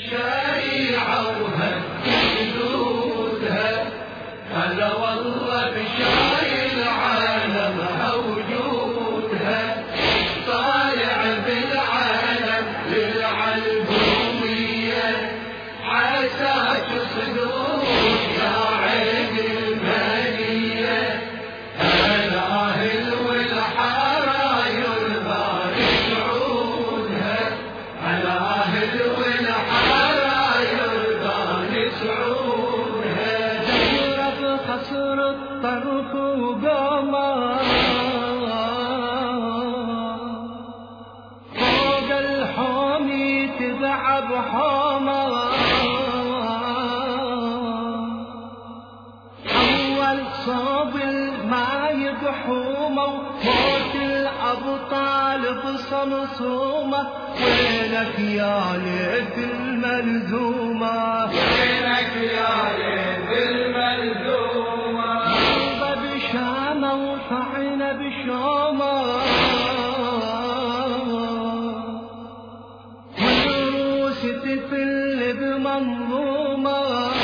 بالشريعة وهد حدودها، هلا والله بشاي العالم وجودها، طالع بالعالم للعلبومية، عساك صدور يا عين المنية، الأهل والحارة يرضى يسعودها، الأهل والحارة يرضى يسعودها. جرب خصر الطرف وقمر فوق الحوم يتبع بحمر، حول صوب الماء بحومه وموت الأبطال بصمصومه، وينك يا ليت الملزومة، وينك يا ليت الملزومة، ضربة بشامة وطعنة بشومة، والروس تفل بمنظومة،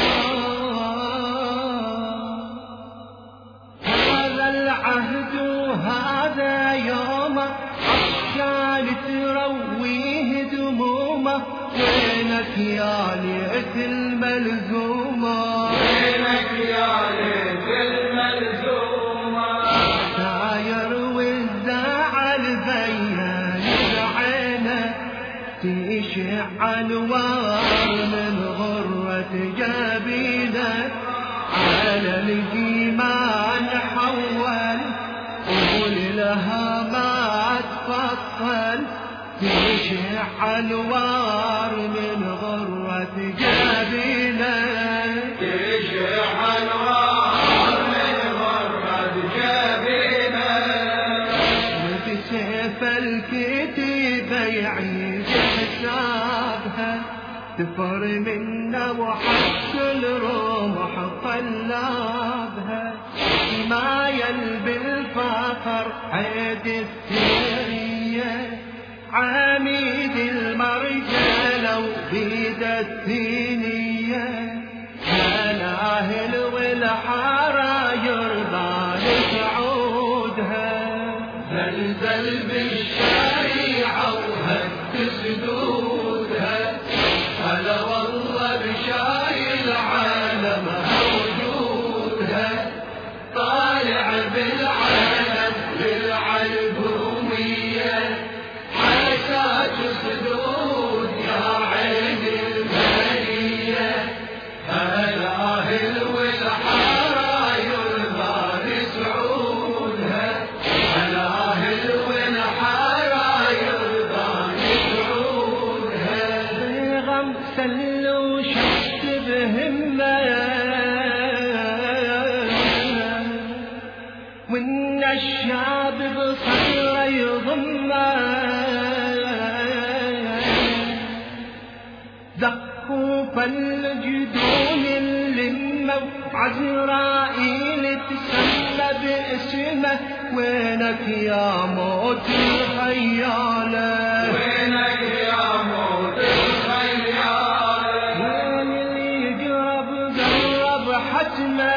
هذا العهد وهذا يومه، عشان ترويه دمومه، وينك يا ليت الملزومة، وينك يا ليت الملزومة، ساير والزعل بيان العينة، تشع انوار من غرة جبينه، على الجيمان حول قول لها ما تفصل، تشع انوار من غرة جبينه، تشع انوار من غرة جبينه، وبسيف الكتيبة يعيد حسابها، تفر منا وحصل رمح طلابها، ما يلبي الفخر عيد الثرية، عميد المرجلة وبيد الثينية، الأهل والحارة يرضى لسعودها، زلزل بالشريعة وهد سدودها، هلا والله بشاي العالم وجودها، طالع بالعالم للعلبومية، عساك صدود يا عين المنية، الأهل والحارة يرضى لسعودها، الأهل والحارة يرضى لسعودها. بغم سل وشت بهمة، وإن الشعب بصدره يضمه، زقوا فالجدون اللمة، وعزرائيل تسمى باسمه، وينك يا موت الخيالة، وينك يا موت الخيالة، وين اللي يقرب قرب حتمه،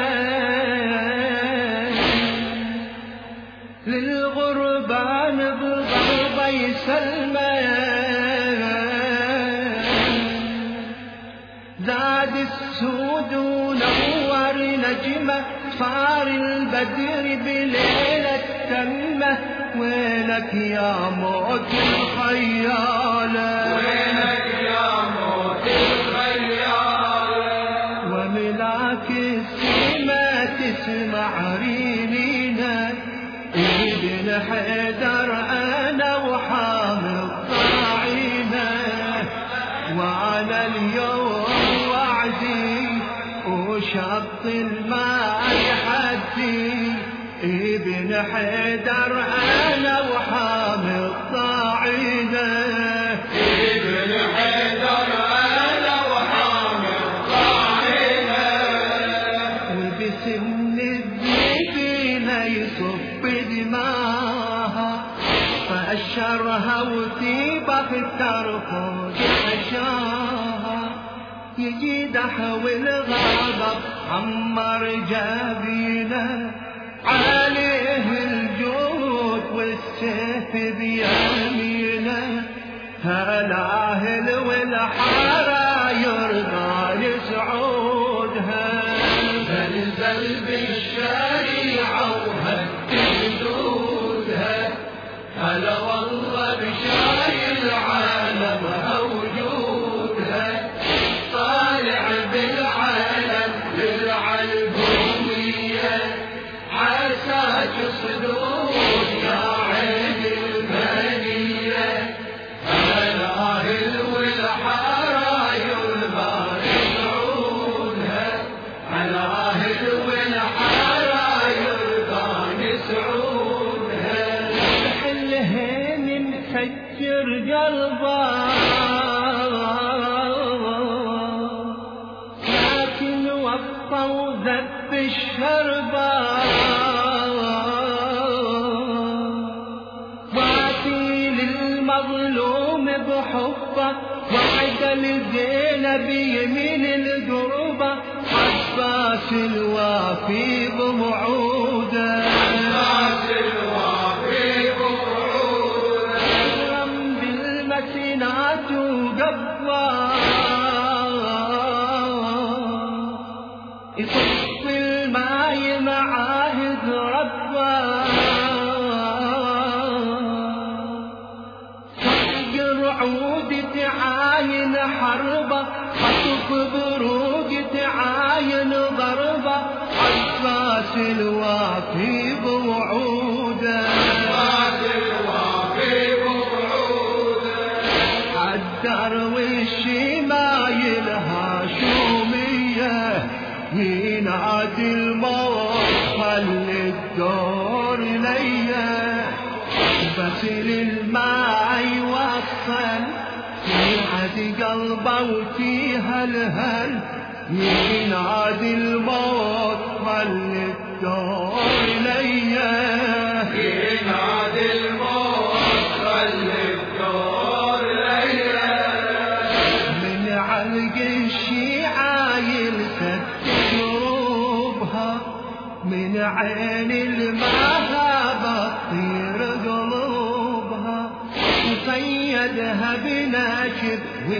للغربان بالضربة يسلمه، زاد السود ونور نجمه، صار البدر بليلة تمه، وينك يا موت الخيالة، وينك يا موت الخيالة، وملاك السما تسمع رينينا، ابن حيدر انا وحامل طاعينه، وانا اليوم وعدي وشط الماء يحدي، ابن حيدر انا وحامل طاعينه، ابن حيدر انا وحامل طاعينه، وبسن الذئبين يصب دماها، فأشرها وتيبة ترفض حشاها، يجي دحو الغضب عمر جابينا عليه الجود والسيف بيمينه هالاهل والحارة يرضى لسعودها زلزل بالشريعة وهد حدودها هلا والله بشاي العالم موجودها طالع بالعالم للعلبومية عساك صدور يا عين المنية هلاهل والحارة يرضى لسعودها هلاهل والحارة يرضى لسعودها الهين مفجر قلبه لكن وفى وذب الشربة واتي للمظلوم بحبه وعدل زينب بيمين القربة عباس الوافي بوعوده عباس الوافي بوعوده رم بالمسنات وقبا يصف الماي معاهد ربا صدق رعود تعاين حربه خطف بروق تعاين ضربه عباس الوافي بوعوده عباس الوافي بوعوده الدرويش مايل هاشومية ينادي الموت خلي الدور ليا بس للماء يوصل في حد قلبه وفيها الهل ينادي الموت خلي الدور ليا ينادي الموت خلي الدور ليا من علق الشيعة يلسد شروبها من عين المهابة تطير قلوبها وقيدها بناشد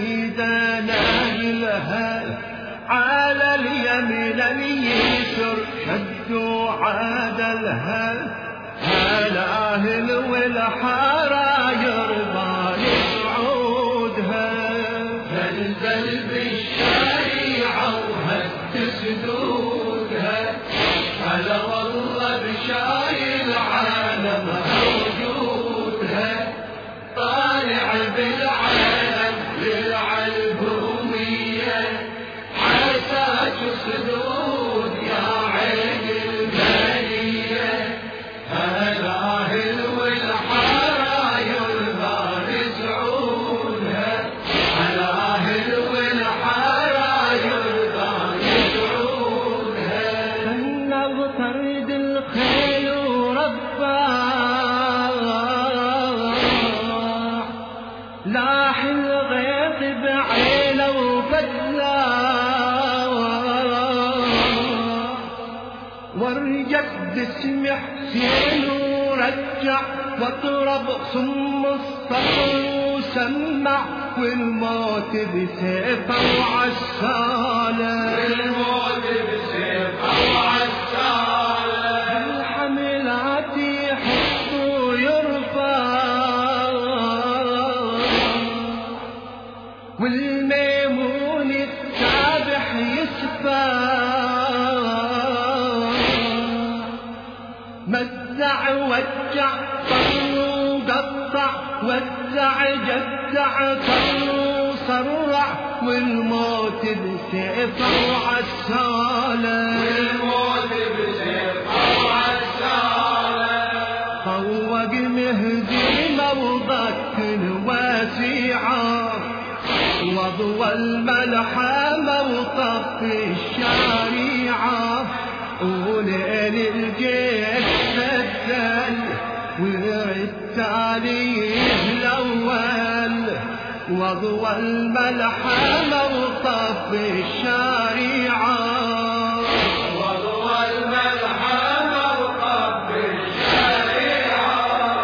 ودناجلها على اليمين اليسر شدوا عادلها هالاهل والحارة يرضى لسعودها زلزل بالشريعة وهد سدودها هلا والله بشاي العالم موجودها طالع بالعالم للعلبومية عساك صدود يا عين المنية هلاهل والحارة يرضى لسعودها هلاهل والحارة يرضى لسعودها بلغ طرد الخيل ورفاع لاح الغيث بعينه وفزاع ورجت باسم حسين ورجع واضرب صم الصقر وسمع والموت بسيفه وعساله الموت بسيفه وعساله الحملات يحطوا يرفع والميمون السابح يسفى مزع وجع طر وقطع وزع جزع طر وصرع والموت بسيفه وعساله الموت بسيفه وعساله طوق مهدي موضة واسعة وضوى الملحمة وطفي الشريعة وليل الجيش بدل والتاريخ الأول وضوى الملحمة وطفي وطف الشريعة وضوى الملحمة وطف الشريعة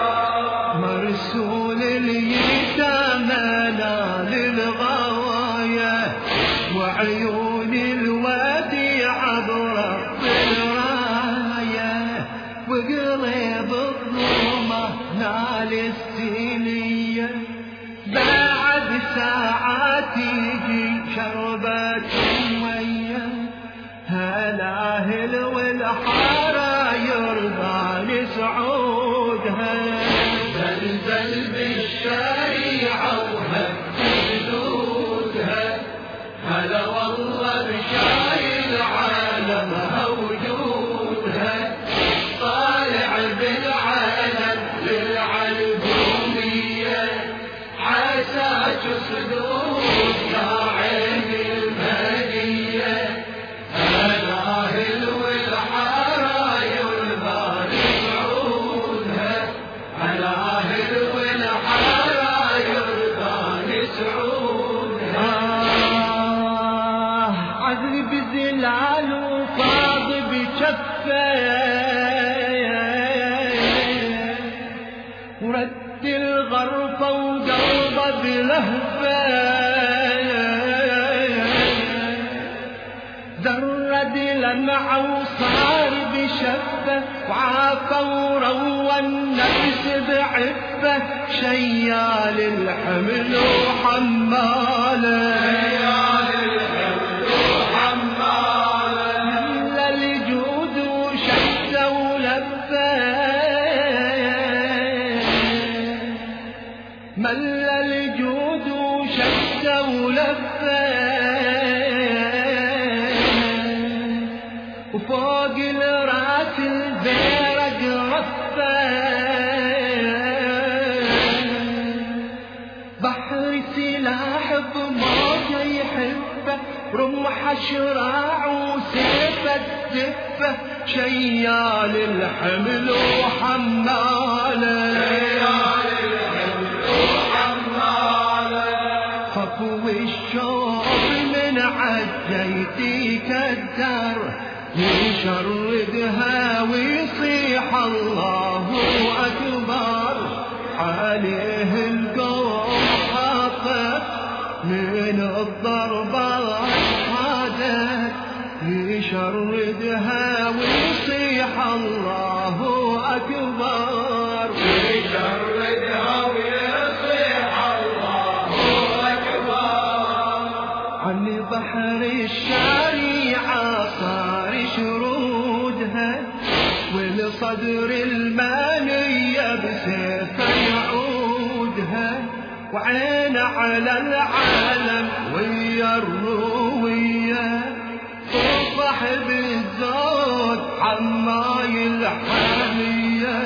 مرسول اليتامى نال الغواية وعيون الوديعة برب الراية وقلب الظلمة نال السنية بعد ساعات يجي شربة مية هلاهل والحارة يرضى لسعودها زلزل بالشريعة وهز جدودها هلا والله بشاي العالم وجودها طالع بالعالم للعلبومية حساك صدور يا عين المهدية هلاهل والحارة يرضى لسعودها هلاهل والحارة يرضى لسعودها عذب زلال وفاض بكفه ورد الغرفة وقلبه بلهفه درد لمعه وصار بشفه وعافى وروى النفس بعفه شيال الحمل وحماله مل الجود وشد ولفه وفوق الراس البيرق رفه بحر سلاح بموجه يحبه رمح شراع وسيفه الدفه شيال الحمل وحماله والشوق من عجيتي كدر يشردها ويصيح الله أكبر عليه القوم خاطر من الضربات هذا يشردها ويصيح الله أكبر يشردها ويصيح الله أكبر عن بحر الشريعة صار شرودها ولصدر المانية بسيف يعودها وعين على العالم ويا الروية وصاحب الزود حماي الحامية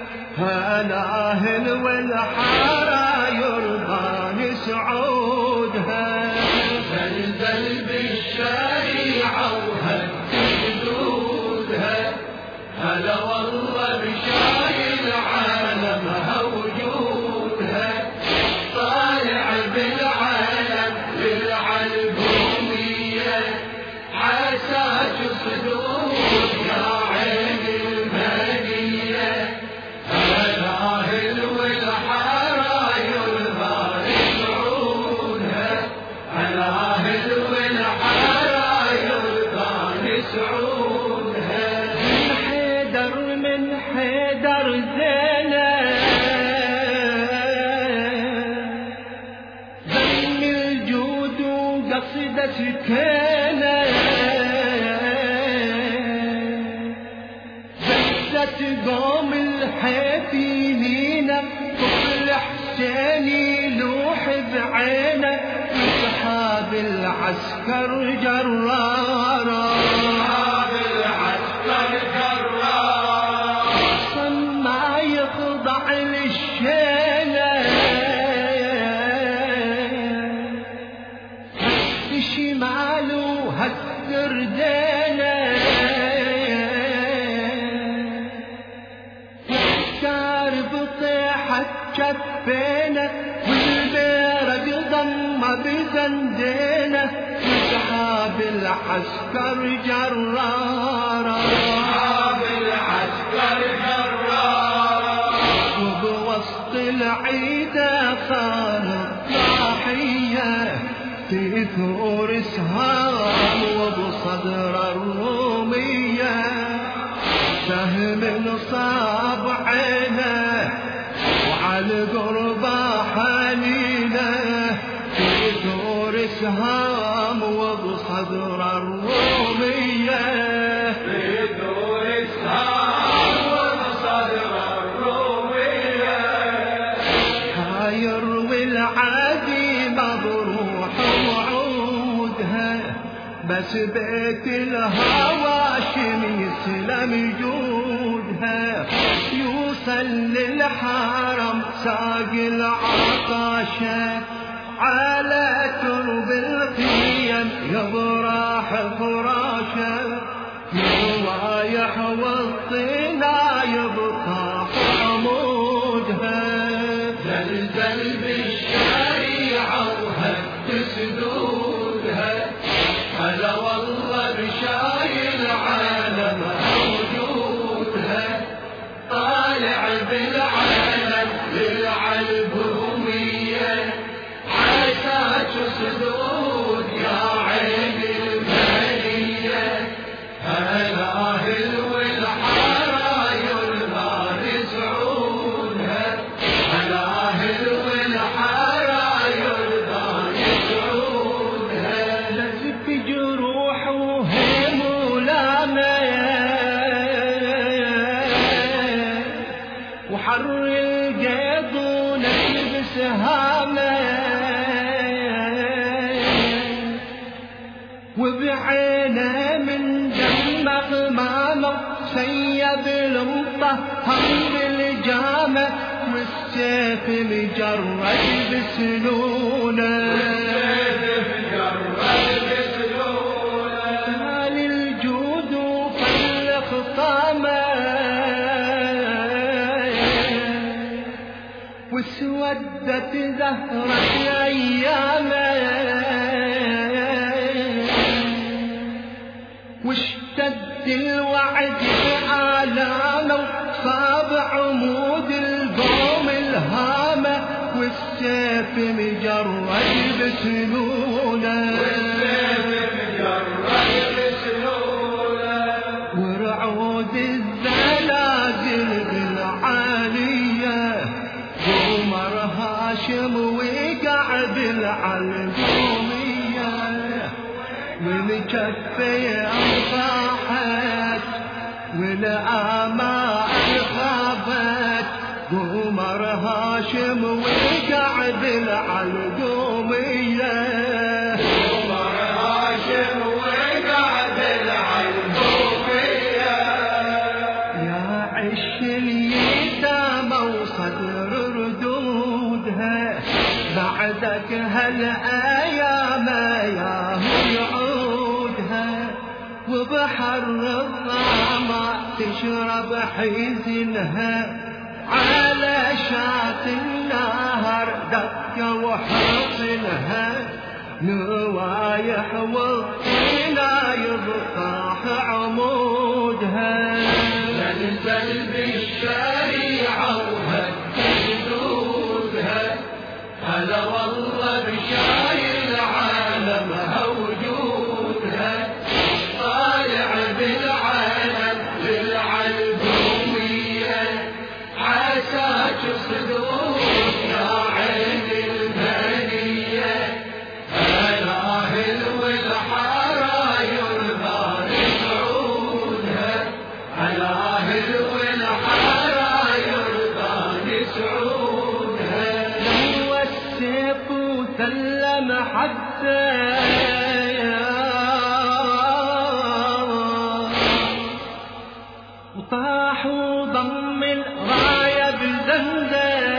هلاهل والحارة يرضى لسعودها زلزل بالشريعة وهز جدودها هلا والله بشاي العالم وجودها طالع بالعالم للعلبومية حساك صدور يا عين المهدية هلاهل والحارة يرضى لسعودها هلاهل والحارة يرضى لسعودها من حيدر زينب ذم الجود وقصد سكينة زدت قوم الحافيين طفل حسيني لوح بعينه اصحاب العسكر جرارا يخضع للشيلة هز شماله هز ردينه يحتار بطيحة شفينه والبيرق ضم بزندينه أصحاب العسكر جرارا أصحاب العسكر جرارا وبوسط العيدة كانت ضاحية في ثور سهام وبصدر الرومية سهم صاب عينه وعلى قربه حنينه في ثور سهام وبصدر الرومية في ثور سهام وبصدر الرومية يروي العادي مبروح وعودها بس بيت الهواشم يسلم جودها يوصل للحرم ساق العطاشة على ترب الخيم يبراح فراشه روايح والطينا يبقى عمودها زلزل بالشريعة وهد سدودها هلا والله بشاي العالم موجودها طالع بالعالم للعلبومية عساك سدود يا عين المالية هلاهل والحرايا والنار سعودها هلاهل والحرايا والنار سعودها لزق جروح وهم ولامه وحر القيض ونكب سهامه وبعينه من دم غمامه سيب المطهر بالجامه والسيف مجرد بسنونه مال الجود فالخطامه واسودت زهرة أيامه واشتد الوعد بآلامه صاب عمود القوم الهامه والسيف مجرد بسنونه ورعود الزلازل بالعالية عمر هاشم وقع بالعلقومية والكفية انطاحت والآمال خابت عمر هاشم وقع بالعلقومية عمر هاشم وقع بالعلبومية يا عش اليتامى وصدر ردودها بعدك هالأيام يا يعودها وبحر الظما تشرب حزنها على شاط النهر دق وحصنها نوايح والطينا يبقى عمودها زلزل بالشريعة وهد سدودها هلا والله بشاي العالم موجودها طالع بالعالم للعلبومية عساك صدود يا عين المالية هلاهل والحرايا والنار سعودها هلاهل والحرايا والنار سعودها هو السيف سلم حتى وطاح وضم الراية بزنزان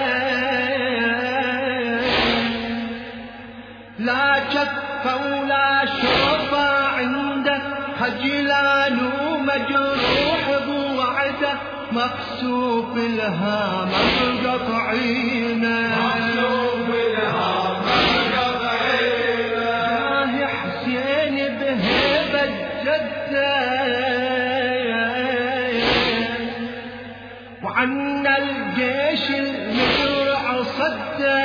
لا شك ولا شوفة عنده خجلان ومجروح بوعده مكسوف الهام قطعينه مكسوف الهام قطعينه حسين به شدة وعنا الجيش المدرع صدة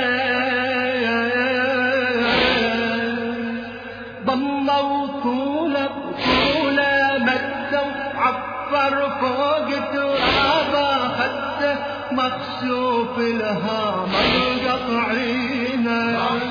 ضموا طولة مدوا عفر فوق ترابه خده مخسوف الهام قطعينه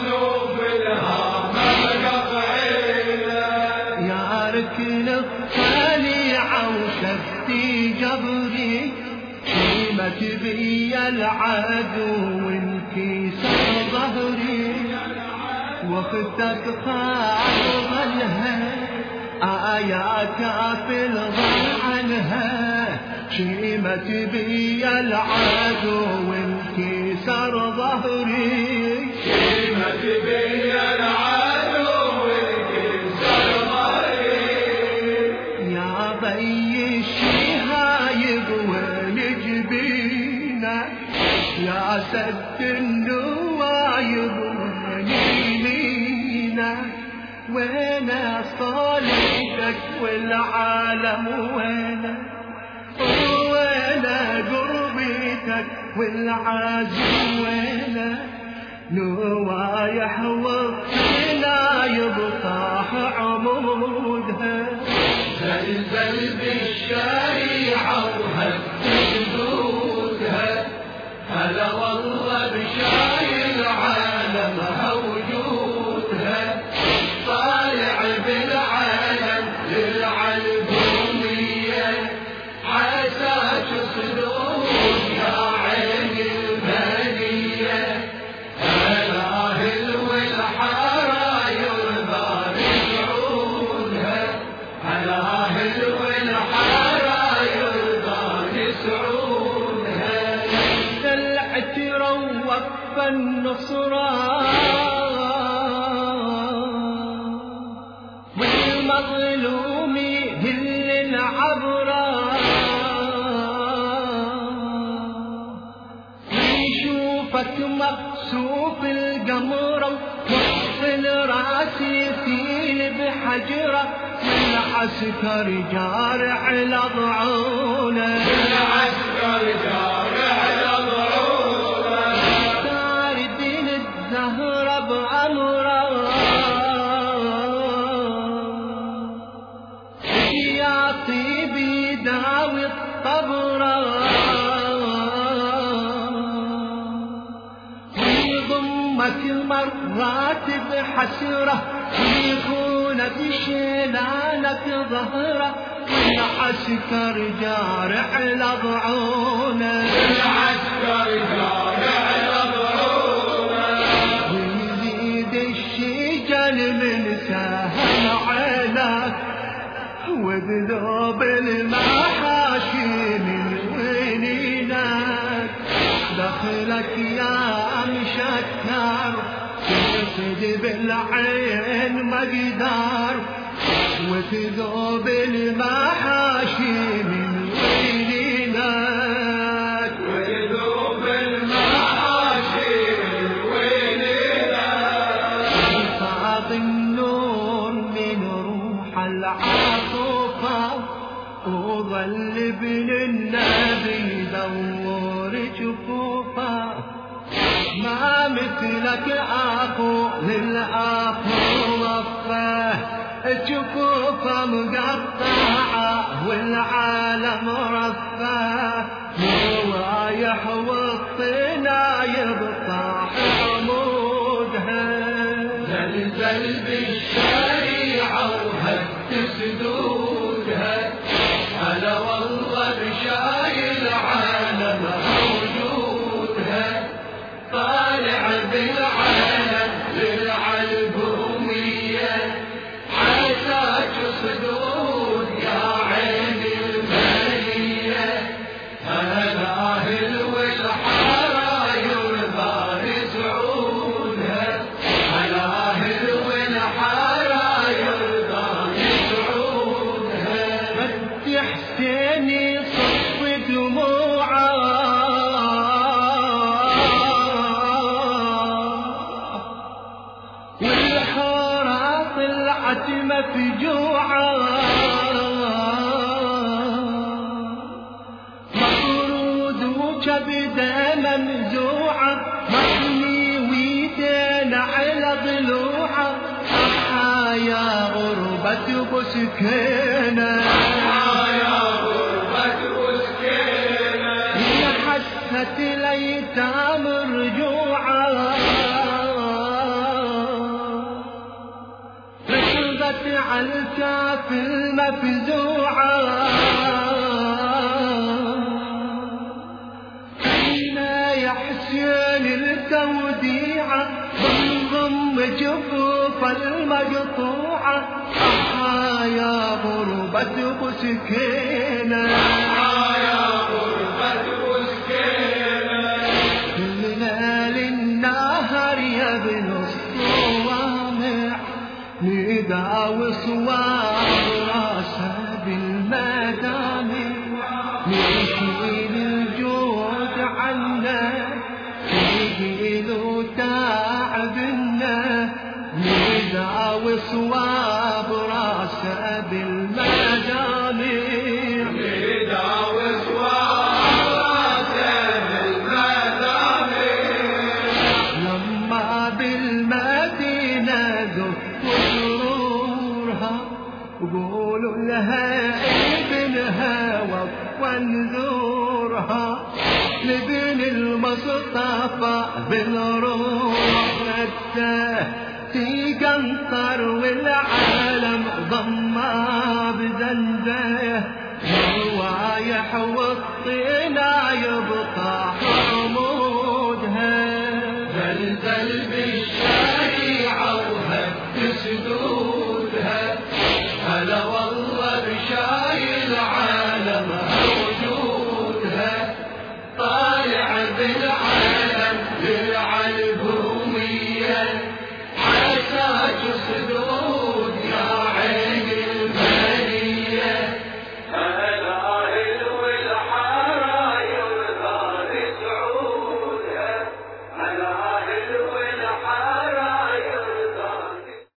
يا ركن الطليعة وشفتي جبري قيمة بي العدو انكسر ظهري واختك خاضلها آيات في الظل عنها قيمة بي العدو انكسر ظهري قيمة بي العدو انكسر ظهري يا ضي الشهايب والجبينة يا سد النوايب ونيلينا وين صالحك والعالم وين قربتك والعازم وين نوايح والطلايب طاح عمودها زلزل بالشريعة وهز جدودها هلا والله بشاي العالم وجودها طالع بالعالم للعلبومية عساك صدور يا عين المنية هلاهل والحارة يرضى نسعودها هلاهل والحارة يرضى نسعودها العترة ووقف النصرة والمظلوم هل العبرة يشوفك مقصوف القمرة وصل راسي فيل بحجرة والعسكر جارع لضعونه العسكر جارع لضعونه تاردين الزهرة بأمره يا طيبي داوي الطبرة ويضمك مرات بحسرة ويكون بشيلانك ظهرة والعسكر جارع لضعونه العسكر جارع لضعونه ويزيد الشجن من سهل عليك وذنوب المحاشي من وينينك دخلك يا مشكر تسد بالعين مقدار وذنوب المحاشي من وينينك وذنوب المحاشي من وينينك فاض النور من روح العاطفة وظل ابن النبي دور جفوفه ما مثلك أخو للأخو وفاه جفوفه مقطعة والعالم رفاه روايح والطنايب طاح عمودها زلزل بالشريعة وهد سدودها هلا والله بشاي العالم موجودها طالع بالعالم للعلبومية عساك صدود يا عين المنية هلاهل والحارة يرضى نسعودها هلاهل والحارة يرضى نسعودها طلعت مفجوعة مطرود وكبده ممزوعة مغني ويدين على ضلوعة أحا يا غربة بسكينة هي حسة الأيتام رجوعة ركضت على الكاف المفزوعة فينا يا حسين التوديعة ضم جفوف المقطوعة أحا يا غربة بسكينة كلنا للنهر يا ابن الصوامع نداوي صواب راسه بالمدامع نشيل الجود عنا نجيل تعبنا نداوي صواب راسه بالمدامع قولوا لها ابنها وانذورها لابن المصطفى بالروح تقنطر